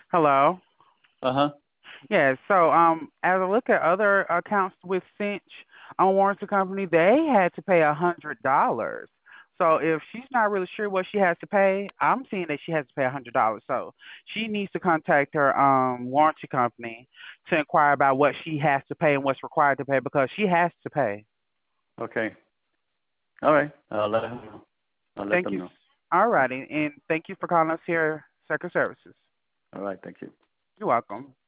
Hello. Uh-huh. Yeah, so as I look at other accounts with Cinch on warranty company, they had to pay $100. So if she's not really sure what she has to pay, I'm seeing that she has to pay $100. So she needs to contact her warranty company to inquire about what she has to pay and what's required to pay because she has to pay. Okay. All right. I'll let them know. I'll let Thank them you. know. All righty, and thank you for calling us here, Second Services. All right. Thank you. You're welcome.